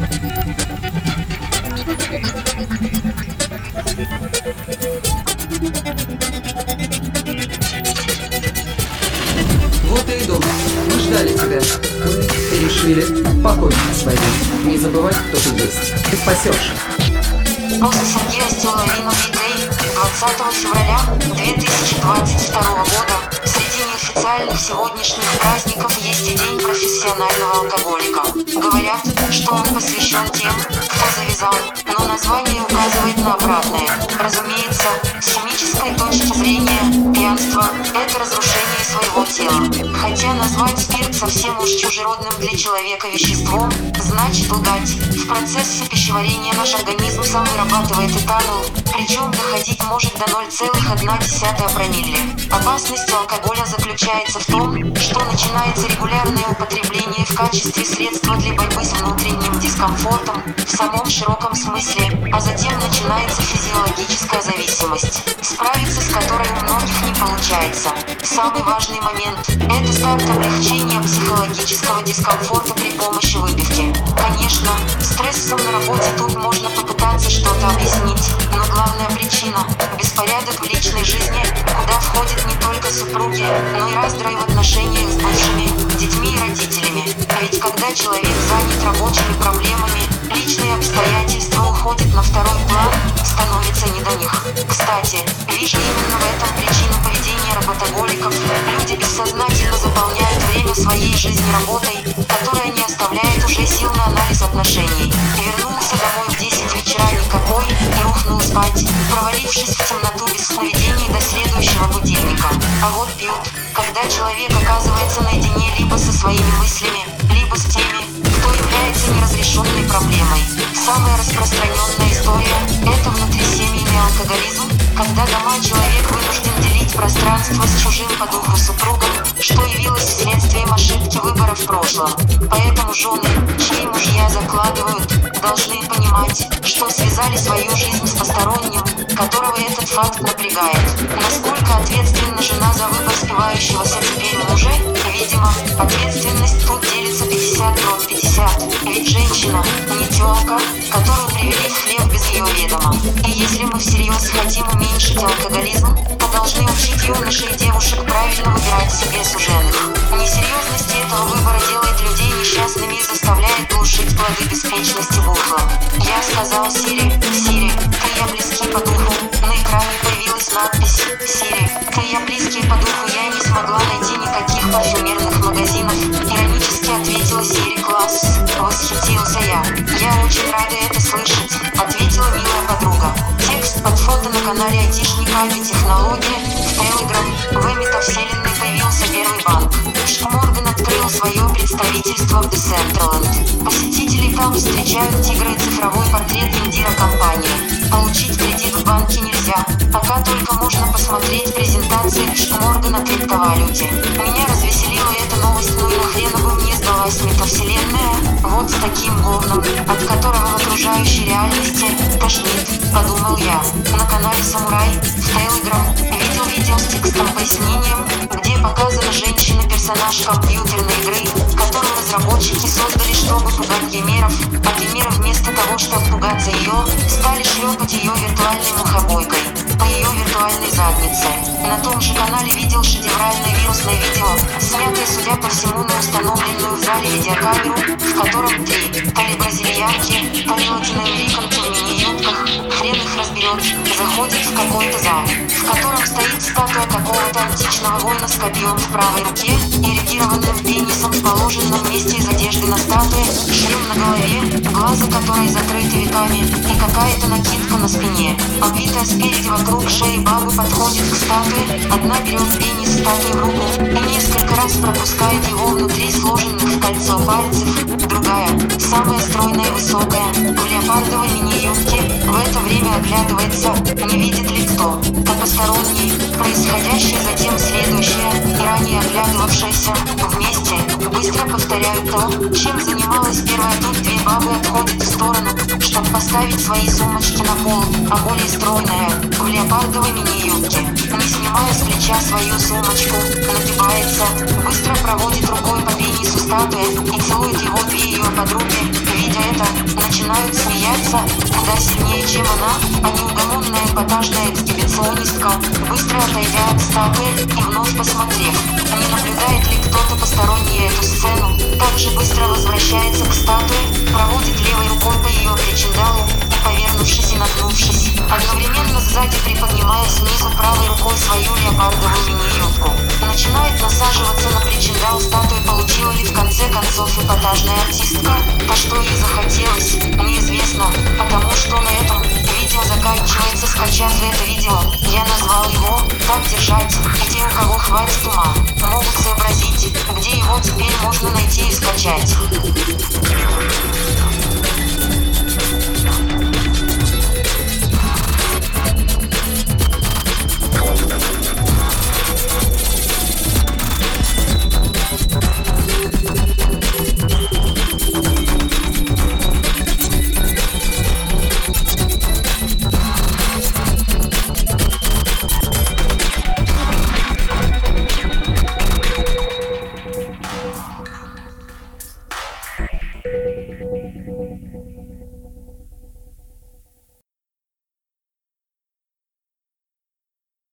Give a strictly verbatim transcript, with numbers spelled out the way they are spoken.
Вот и иду. Мы ждали тебя. Мы решили покончить с войной. Не забывай, кто ты есть. Ты спасешь. После Сергея Стилавина Битей двадцатого февраля две тысячи двадцать второго года среди неофициальных сегодняшних праздников есть и День профессионального алкоголика. Говорят, что он посвящен тем, кто завязал, но название указывает на обратное. Разумеется, с химической точки зрения, пьянство – это разрушение своего тела. Хотя назвать спирт совсем уж чужеродным для человека веществом значит лгать. В процессе пищеварения наш организм сам вырабатывает этанол, причем доходить может до ноль целых одна десятая промилле. Опасность алкоголя заключается в том, что начинается регулярное употребление в качестве средства для борьбы с внутренним дискомфортом в самом широком смысле, а затем начинается физиологическая зависимость, справиться с которой у многих не получается. Самый важный момент – это старт облегчения психологического дискомфорта при помощи выпивки. Конечно, стрессом на работе тут можно попытаться что-то объяснить, но главная причина – беспорядок в личной жизни, куда входят не только супруги, но и раздрай в отношениях с бывшими, детьми и родителями. Ведь когда человек занят рабочими проблемами, личные обстоятельства уходят на второй план, становится не до них. Кстати, вижу именно в этом причину поведения работоголиков. Люди бессознательно заполняют время своей жизни работой, которая не оставляет уже сил на анализ отношений. Вернулся домой в десять вечера никакой и рухнул спать, провалившись в темноту без сновидений до следующего будильника. А вот пьют, когда человек оказывается наедине либо со своими мыслями, либо с теми, кто является неразрешенной проблемой. Самая распространенная история – это внутрисемейный алкоголизм, когда дома человек вынужден делить пространство с чужим по духу супругом, что явилось следствием ошибки выбора в прошлом. Поэтому жены, чьи мужья закладывают, должны понимать, что связали свою жизнь с посторонним, которого этот факт напрягает. Насколько ответственна жена за выбор спивающегося теперь мужа? Видимо, ответственность тут делится пятьдесят на пятьдесят. Ведь женщина не тёлка, которую привели в хлев без ее ведома. И если мы всерьез хотим уменьшить алкоголизм, то должны учить юношей и девушек правильно выбирать себе суженых. Несерьезность этого выбора делает людей несчастными и заставляет глушить плоды беспечности бухлом. Я сказал Сири: Сири, ты я близкий по духу. На экране появилась надпись: Сири, ты я близкий по духу. Я не смогла найти никаких парфюмерных магазинов. Иронически ответила Сири: класс. Восхитился я. Я очень рада это слышать, ответила милая подруга. Текст под фото на канале айтишника Технология. В Telegram в метавселенной появился первый банк. Морган открыл свое представительство в Десентраленд. Посетители там встречают тигра и цифровой портрет лидера компании. Получить кредит в банке нельзя, пока только можно посмотреть презентации Морган о криптовалюте. Меня развеселила эта новость, ну и нахрена бы мне сдалась метавселенная, вот с таким говном, от которого в окружающей реальности тошнит, подумал я. На канале Самурай в Telegram видел видео с текстом пояснением, где показана женщина-персонаж компьютерной игры, которую разработчики создали, чтобы пугать геймеров, а геймеры вместо того, чтобы пугаться ее, стали шлепать ее виртуальной мухобойкой по ее виртуальной заднице. На том же канале видел шедевральное вирусное видео, снятое, судя по всему, на установленную в зале видеокамеру, в котором три то ли бразильянки, то ли латиноамериканки в мини-юбках, хрен их разберет, заходят в какой-то зал, в котором стоит статуя какого-то античного воина с копьем в правой руке и эрегированным пенисом в положенном месте из одежды на статуе, шлем на голове, глаза которой закрыты веками, и какая-то накидка на спине. Обвитая спереди вокруг шеи бабы подходит к статуе, одна берет пенис статуи в руку и несколько раз пропускает его внутри сложенных в кольцо пальцев, другая, самая стройная и высокая, в леопардовой мини-юбке, в это время оглядывается, не видит ли кто, то посторонний, происходящее затем следующее, и ранее оглядывавшиеся, вместе, быстро повторяют то, чем занималась первая. Тут две бабы отходят в сторону, чтобы поставить свои сумочки на пол, а более стройная, в леопардовой мини-юбке, не снимая с плеча свою сумочку, нагибается, быстро проводит рукой по пенису статуи и целует его две ее подруги. Видя это, на начинают смеяться куда сильнее, чем она, а неугомонная эпатажная эксгибиционистка, быстро отойдя от статуи и вновь посмотрев, не наблюдает ли кто-то посторонний эту сцену, также быстро возвращается к статуе, проводит левой рукой по ее причиндалу и, повернувшись и нагнувшись, одновременно сзади приподнимая снизу правой рукой свою леопардовую мини-юбку, начинает насаживаться на причиндал статуи. Получила ли в конце концов эпатажная артистка то, что ей захотелось, неизвестно, потому что на этом видео заканчивается. Скачав это видео, я назвал его «Так держать», и те, у кого хватит ума, могут сообразить, где его теперь можно найти и скачать.